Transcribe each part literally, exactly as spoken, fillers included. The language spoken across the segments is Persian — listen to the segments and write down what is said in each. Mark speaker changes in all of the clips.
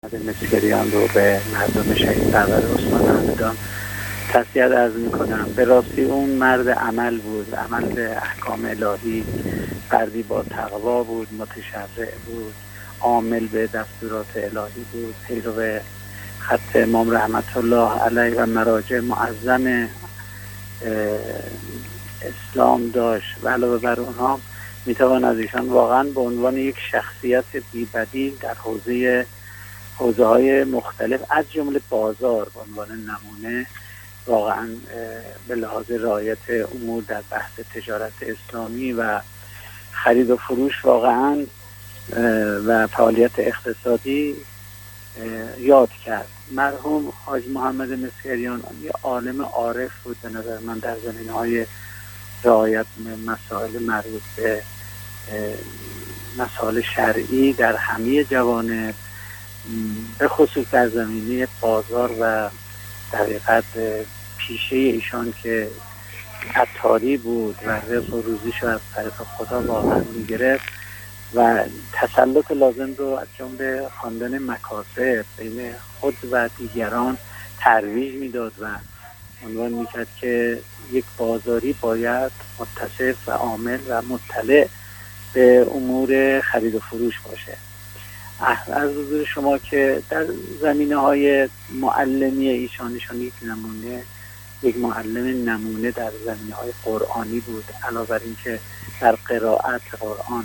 Speaker 1: مسکریان رو به مردم شهید پرور عثمان همدان تسلیت عرض میکنم. به راستی اون مرد عمل بود، عمل به احکام الهی، فردی با تقوا بود، متشرع بود، عامل به دستورات الهی بود، پیرو خط امام رحمت الله علیه و مراجع معظم اسلام داشت و علاوه بر اونها میتوان از ایشان واقعا به عنوان یک شخصیت بی‌بدیل در حوزه حوزه های مختلف از جمله بازار به عنوان نمونه واقعا به لحاظ رعایت امور در بحث تجارت اسلامی و خرید و فروش واقعا و فعالیت اقتصادی یاد کرد. مرحوم حاج محمد مسکریان یه عالم عارف بود به نظر من در زمینه‌های رعایت مسائل مربوط به مسائل شرعی در همه جوانب، به خصوص در زمینه بازار و در حقیقت پیشه ایشان که عطاری بود و رزق و روزیشو از طریق خدا واقعا میگرفت و تسلط لازم رو از جمله خواندن مکاسب بین خود و دیگران ترویج میداد و عنوان میکرد که یک بازاری باید متصف و عامل و مطلع به امور خرید و فروش باشه. از حضور شما که در زمینه های معلمی ایشان ایشان یک نمونه یک معلم نمونه در زمینه های قرآنی بود. علاوه بر این که در قرائت قرآن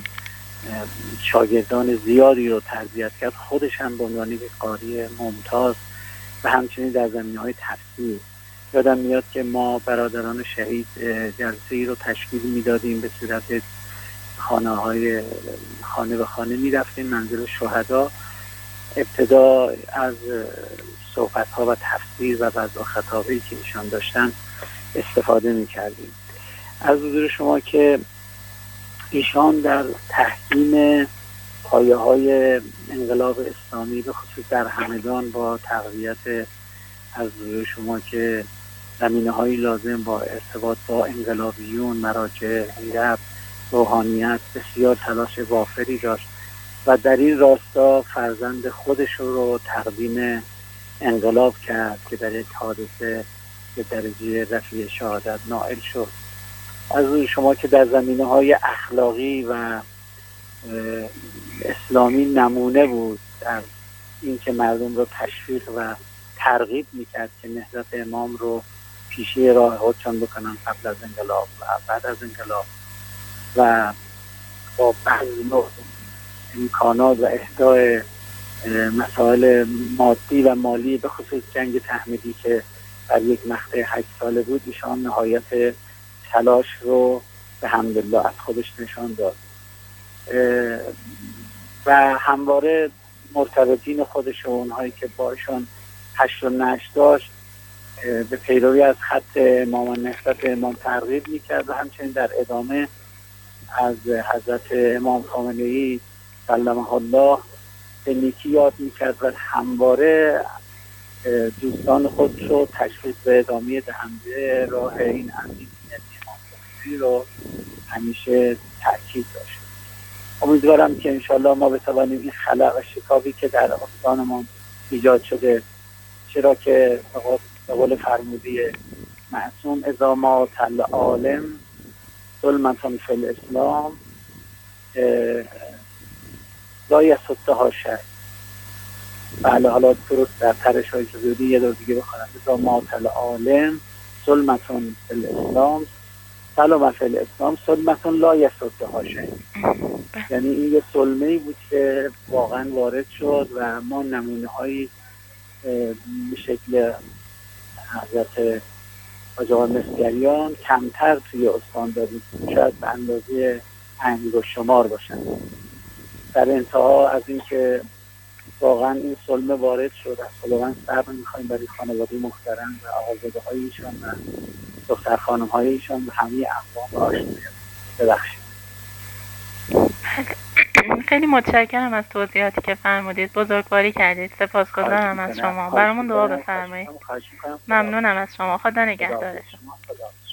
Speaker 1: شاگردان زیادی رو تربیت کرد، خودش هم به عنوان یک قاری ممتاز و همچنین در زمینه های تفسیر. یادم میاد که ما برادران شهید جلسه ای رو تشکیل میدادیم به صورت خانه های خانه به خانه می رفتیم منزل شهدا، ابتدا از صحبت ها و تفسیر و وضع خطابه‌ای که ایشان داشتن استفاده می کردیم. از حضور شما که ایشان در تحکیم پایه های انقلاب اسلامی به خصوص در همدان با تقویت از حضور شما که زمینه های لازم با ارتباط با انقلابیون، مراجع، حزب، روحانیت بسیار تلاش وافری داشت و در این راستا فرزند خودش رو تقدیم انقلاب کرد که در یک حادثه به درجه رفیع شهادت نائل شد. از شما که در زمینه های اخلاقی و اسلامی نمونه بود در این که مردم رو تشویق و ترغیب میکرد که نهضت امام رو پیشه راه خودشان بکنن قبل از انقلاب و بعد از انقلاب و با بذل امکانات و اهدای مسائل مادی و مالی به خصوص جنگ تحمیلی که در یک مقطع هشت ساله بود، ایشان نهایت تلاش رو به حمدالله از خودش نشان داد و همواره مرتبطین خودش و اونهایی که با ایشان هشت و نشت داشت به پیروی از خط امام نهضت امام ترغیب میکرد و همچنین در ادامه از حضرت امام خامنه‌ای سلمه الله به نیکی یاد میکرد و همواره دوستان خود رو تشویق به ادامه دهنده راه این عظیم امام خمینی رو همیشه تأکید داشت. امیدوارم که انشالله ما بتوانیم این خلأ و شکافی که در آستانمان ایجاد شده، چرا که به قول فرمودی معصوم اذا مات العالم ظلمتون فی الاسلام لا یصدها شیء. بله، حالا درست در ترش های زودی یه دور دیگه بخونم. اذا مات العالم ظلمتون فی الاسلام سلام فی الاسلام ظلمتون لا یصدها شیء. یعنی این یه ظلمه‌ای بود که واقعا وارد شد و ما نمونه هایی به شکل حضرت حاج آقا مسکریان کمتر توی استان داریم، شاید به اندازه انگشت شمار باشن. در انتها از این که واقعا این ظلمه وارد شد، از خداوند صبر می‌خوایم برای خانواده محترم و آقازاده های ایشان و دختر خانم های ایشان و همه اقوام آشنایان. ببخشید.
Speaker 2: خیلی متشکرم از توضیحاتی که فرمودید، بزرگواری کردید. سپاسگزارم از شما. برامون دعا بفرمایید. ممنونم از شما. خدا نگهدارتون.